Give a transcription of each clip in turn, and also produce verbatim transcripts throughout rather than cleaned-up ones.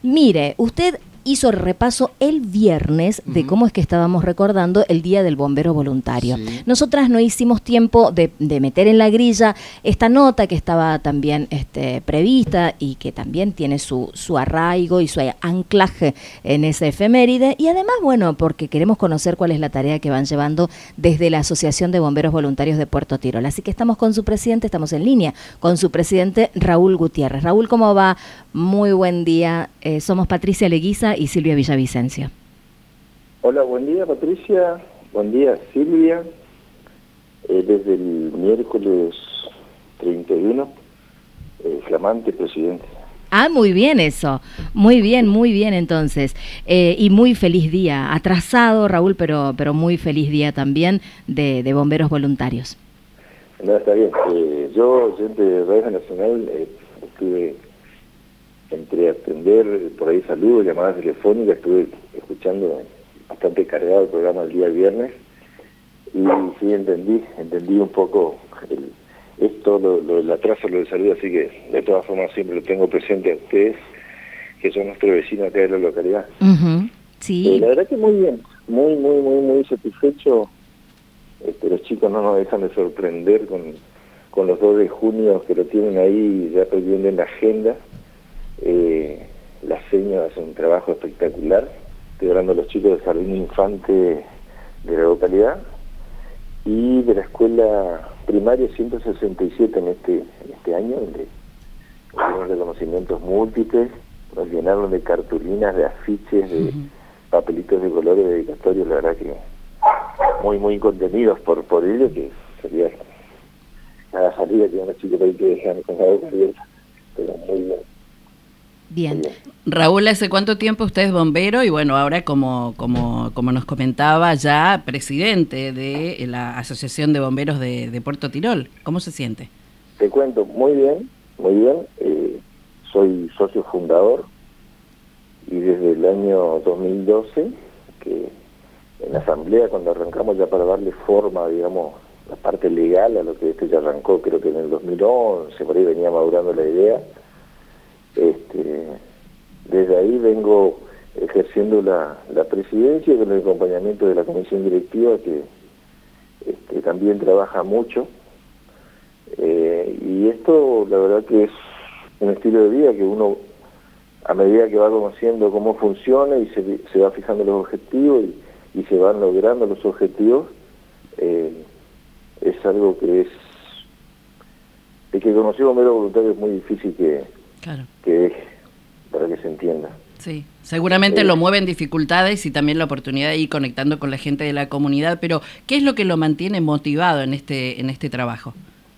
Mire, usted hizo el repaso el viernes de uh-huh. cómo es que estábamos recordando el Día del Bombero Voluntario. Sí. Nosotras no hicimos tiempo de, de meter en la grilla esta nota que estaba también este, prevista y que también tiene su, su arraigo y su anclaje en esa efeméride. Y además, bueno, porque queremos conocer cuál es la tarea que van llevando desde la Asociación de Bomberos Voluntarios de Puerto Tirol. Así que estamos con su presidente, estamos en línea con su presidente Raúl Gutiérrez. Raúl, ¿cómo va? Muy buen día. Eh, somos Patricia Leguiza y Silvia Villavicencio. Hola, buen día Patricia, buen día Silvia. Eh, desde el miércoles treinta y uno, eh, flamante presidente. Ah, muy bien eso, muy bien, muy bien entonces. Eh, y muy feliz día, atrasado Raúl, pero pero muy feliz día también de, de bomberos voluntarios. No, está bien. Eh, yo, oyente de Radio Nacional, eh, estuve entre atender por ahí saludos, llamadas telefónicas, estuve escuchando bastante cargado el programa el día viernes y sí entendí, entendí un poco el, esto, lo, lo del atraso, lo de salud, así que de todas formas siempre lo tengo presente a ustedes, que son nuestros vecinos acá de la localidad. Uh-huh. Sí. Eh, la verdad que muy bien, muy, muy, muy, muy satisfecho. Este, los chicos no nos dejan de sorprender con, con los dos de junio que lo tienen ahí ya perdiendo en la agenda. Eh, la seño hace un trabajo espectacular. Estoy hablando de los chicos del jardín infante de la localidad y de la escuela primaria ciento sesenta y siete en este, en este año, donde hicieron reconocimientos múltiples, nos llenaron de cartulinas, de afiches, de uh-huh. papelitos de colores dedicatorios, la verdad que muy muy contenidos por por ello, que sería cada salida que unos chicos ahí que dejan con la boca abierta, pero muy bien. Bien. bien. Raúl, ¿hace cuánto tiempo usted es bombero? Y bueno, ahora como como como nos comentaba, ya presidente de la Asociación de Bomberos de, de Puerto Tirol. ¿Cómo se siente? Te cuento, muy bien, muy bien. Eh, soy socio fundador y desde el año dos mil doce, que en la asamblea, cuando arrancamos ya para darle forma, digamos, la parte legal a lo que este ya arrancó, creo que en el dos mil once, por ahí venía madurando la idea. Este, desde ahí vengo ejerciendo la, la presidencia con el acompañamiento de la comisión directiva, que este, también trabaja mucho. Eh, y esto, la verdad que es un estilo de vida que uno, a medida que va conociendo cómo funciona y se, se va fijando los objetivos y y se van logrando los objetivos, eh, es algo que es... El que conoció bombero voluntario es muy difícil que, claro. que deje, para que se entienda. Sí, seguramente eh, lo mueven dificultades y también la oportunidad de ir conectando con la gente de la comunidad, pero ¿qué es lo que lo mantiene motivado en este, en este trabajo?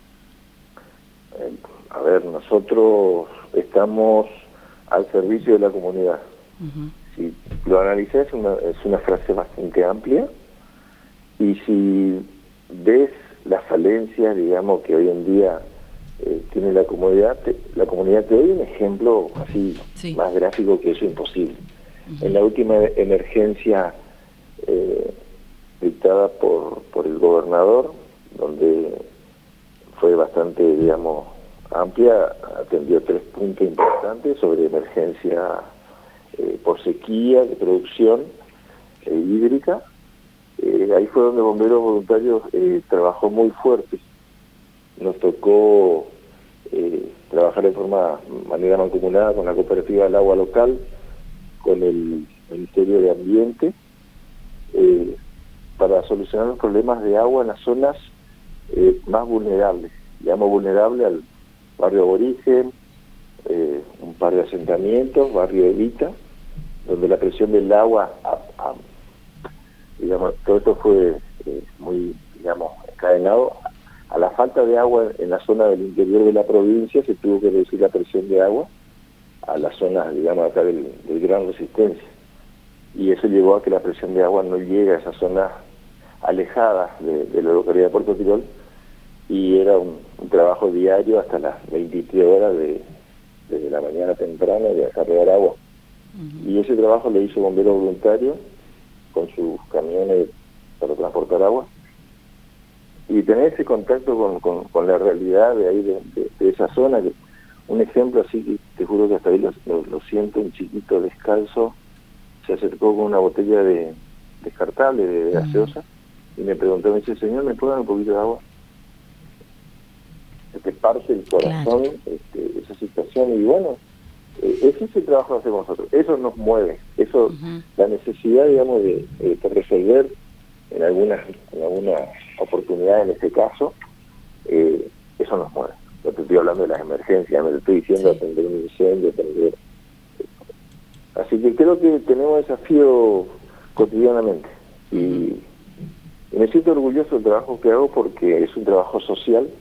Eh, a ver, nosotros estamos al servicio de la comunidad. Uh-huh. Si lo analizás, es una, es una frase bastante amplia, y si ves las falencias, digamos, que hoy en día eh, tiene la comunidad, te, la comunidad te doy un ejemplo así sí. más gráfico que eso imposible. Uh-huh. En la última emergencia eh, dictada por, por el gobernador, donde fue bastante, digamos, amplia, atendió tres puntos importantes sobre emergencia Eh, por sequía, de producción eh, hídrica. Eh, ahí fue donde Bomberos Voluntarios eh, trabajó muy fuerte. Nos tocó eh, trabajar de forma manera mancomunada con la Cooperativa del Agua Local, con el Ministerio de Ambiente, eh, para solucionar los problemas de agua en las zonas eh, más vulnerables. Llamo vulnerable al barrio Aborigen, eh, un par de asentamientos, barrio Evita, donde la presión del agua, a, a, digamos, todo esto fue eh, muy, digamos, encadenado a la falta de agua en la zona del interior de la provincia. Se tuvo que reducir la presión de agua a las zonas, digamos, acá del, del Gran Resistencia, y eso llevó a que la presión de agua no llegue a esas zonas alejadas de, de la localidad de Puerto Tirol, y era un, un trabajo diario hasta las veintitrés horas de desde la mañana temprana de acarrear agua. Uh-huh. Y ese trabajo lo hizo Bomberos Voluntarios con sus camiones para transportar agua, y tener ese contacto con, con, con la realidad de ahí de, de, de esa zona, que un ejemplo así que te juro que hasta ahí lo, lo, lo siento, un chiquito descalzo se acercó con una botella de descartable de gaseosa y me preguntó, me dice, señor, ¿me puede dar un poquito de agua? Se te parte el corazón, claro. este, esa situación, y bueno, eh, ese es el trabajo que hacemos nosotros, eso nos mueve, eso, uh-huh. la necesidad, digamos, de, eh, de resolver en algunas en alguna oportunidad, en este caso, eh, eso nos mueve. No te estoy hablando de las emergencias, me lo estoy diciendo, sí. atender un incendio, atender... Así que creo que tenemos desafío cotidianamente, y, y me siento orgulloso del trabajo que hago porque es un trabajo social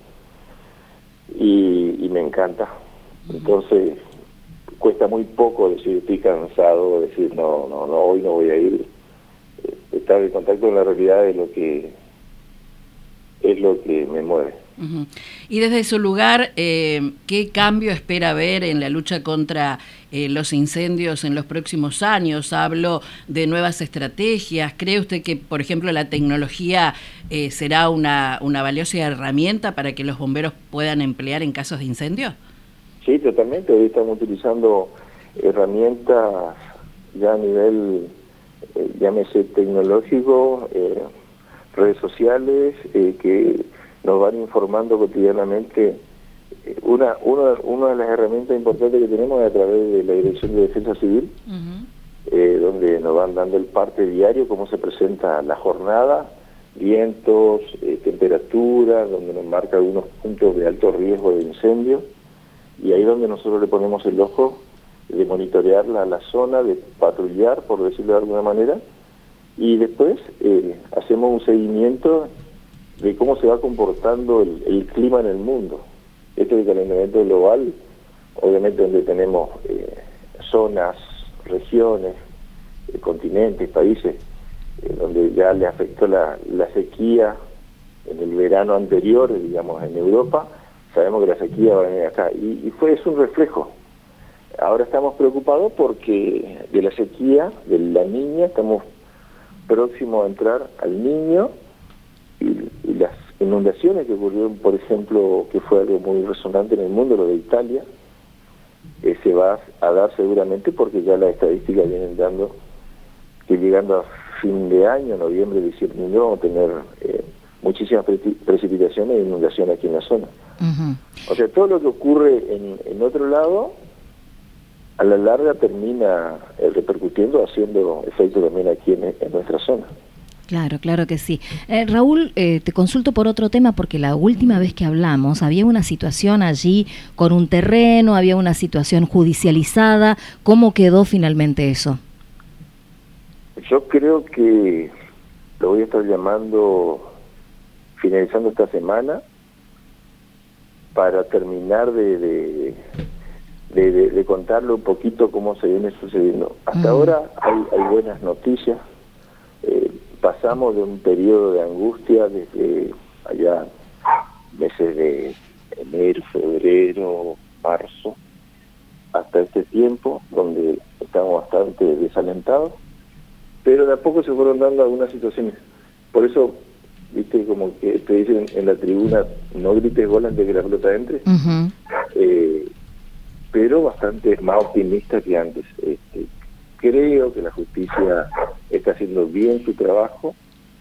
y, y me encanta. Entonces cuesta muy poco decir estoy cansado, decir no, no, no, hoy no voy a ir. Estar en contacto con la realidad es lo que es lo que me mueve. Uh-huh. Y desde su lugar, eh, ¿qué cambio espera ver en la lucha contra eh, los incendios en los próximos años? Hablo de nuevas estrategias. ¿Cree usted que, por ejemplo, la tecnología eh, será una, una valiosa herramienta para que los bomberos puedan emplear en casos de incendio? Sí, totalmente. Hoy estamos utilizando herramientas ya a nivel, eh, llámese tecnológico, eh, redes sociales, eh, que nos van informando cotidianamente. Una, una, una de las herramientas importantes que tenemos es a través de la Dirección de Defensa Civil, uh-huh. eh, donde nos van dando el parte diario, cómo se presenta la jornada, vientos, eh, temperatura, donde nos marca algunos puntos de alto riesgo de incendio, y ahí es donde nosotros le ponemos el ojo de monitorear la, la zona, de patrullar, por decirlo de alguna manera, y después eh, hacemos un seguimiento de cómo se va comportando el, el clima en el mundo. Este es el calentamiento global, obviamente donde tenemos eh, zonas, regiones, eh, continentes, países, eh, donde ya le afectó la, la sequía en el verano anterior, digamos, en Europa. Sabemos que la sequía va a venir acá, y, y fue es un reflejo. Ahora estamos preocupados porque de la sequía, de la Niña, estamos próximos a entrar al Niño, y, y las inundaciones que ocurrieron, por ejemplo, que fue algo muy resonante en el mundo, lo de Italia, eh, se va a dar seguramente porque ya las estadísticas vienen dando que llegando a fin de año, noviembre, diciembre, vamos a tener eh, muchísimas pre precipitaciones e inundaciones aquí en la zona. Uh-huh. O sea, todo lo que ocurre en, en otro lado, a la larga termina eh, repercutiendo, haciendo efecto también aquí en, en nuestra zona. Claro, claro que sí. Eh, Raúl, eh, te consulto por otro tema porque la última vez que hablamos había una situación allí con un terreno, había una situación judicializada. ¿Cómo quedó finalmente eso? Yo creo que lo voy a estar llamando, finalizando esta semana, para terminar de, de, de, de, de contarle un poquito cómo se viene sucediendo. Hasta mm. ahora hay, hay buenas noticias. Eh, pasamos de un periodo de angustia desde allá meses de enero, febrero, marzo, hasta este tiempo donde estamos bastante desalentados, pero de a poco se fueron dando algunas situaciones. Por eso, viste, como que te dicen en la tribuna, no grites gol antes de que la pelota entre, uh-huh. eh, pero bastante más optimista que antes. Este, creo que la justicia está haciendo bien su trabajo,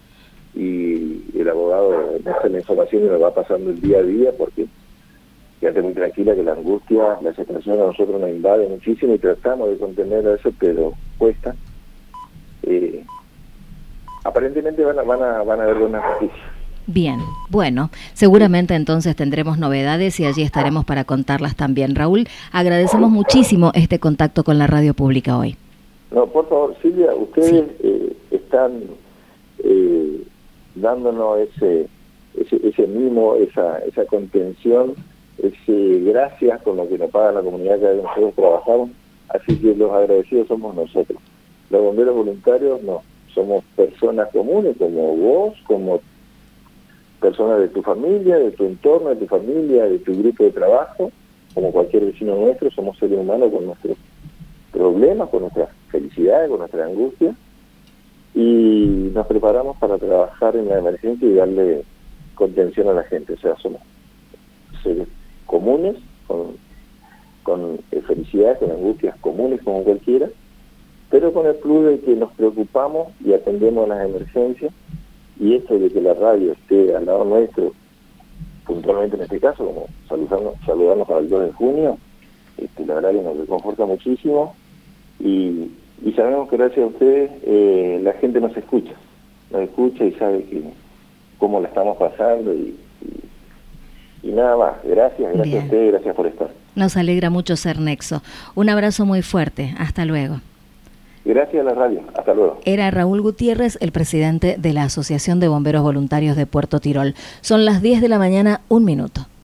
y el abogado nos hace la información y nos va pasando el día a día, porque quédate muy tranquila que la angustia, la desesperación a nosotros nos invade muchísimo y tratamos de contener eso, pero cuesta. Eh, aparentemente van a, van a, van a haber buenas noticias. Bien, bueno, seguramente entonces tendremos novedades y allí estaremos para contarlas también. Raúl, agradecemos muchísimo este contacto con la radio pública hoy. No, por favor, Silvia, ustedes sí. eh, están eh, dándonos ese, ese ese mimo, esa esa contención, ese gracias con lo que nos paga la comunidad que nosotros trabajamos, así que los agradecidos somos nosotros. Los bomberos voluntarios no, somos personas comunes como vos, como personas de tu familia, de tu entorno, de tu familia, de tu grupo de trabajo, como cualquier vecino nuestro, somos seres humanos con nuestros problemas, con nuestras felicidades, con nuestra angustia, y nos preparamos para trabajar en la emergencia y darle contención a la gente. O sea, somos seres comunes, con con eh, felicidad, con angustias comunes como cualquiera, pero con el plus de que nos preocupamos y atendemos las emergencias, y esto de que la radio esté al lado nuestro, puntualmente en este caso, como saludarnos, saludarnos para el dos de junio, este, la verdad que nos reconforta muchísimo, y, y sabemos que gracias a ustedes eh, la gente nos escucha, nos escucha y sabe que cómo la estamos pasando, y, y, y nada más. Gracias, gracias Bien. a ustedes, gracias por estar. Nos alegra mucho ser Nexo. Un abrazo muy fuerte, hasta luego. Gracias a la radio, hasta luego. Era Raúl Gutiérrez, el presidente de la Asociación de Bomberos Voluntarios de Puerto Tirol. Son las diez de la mañana, un minuto.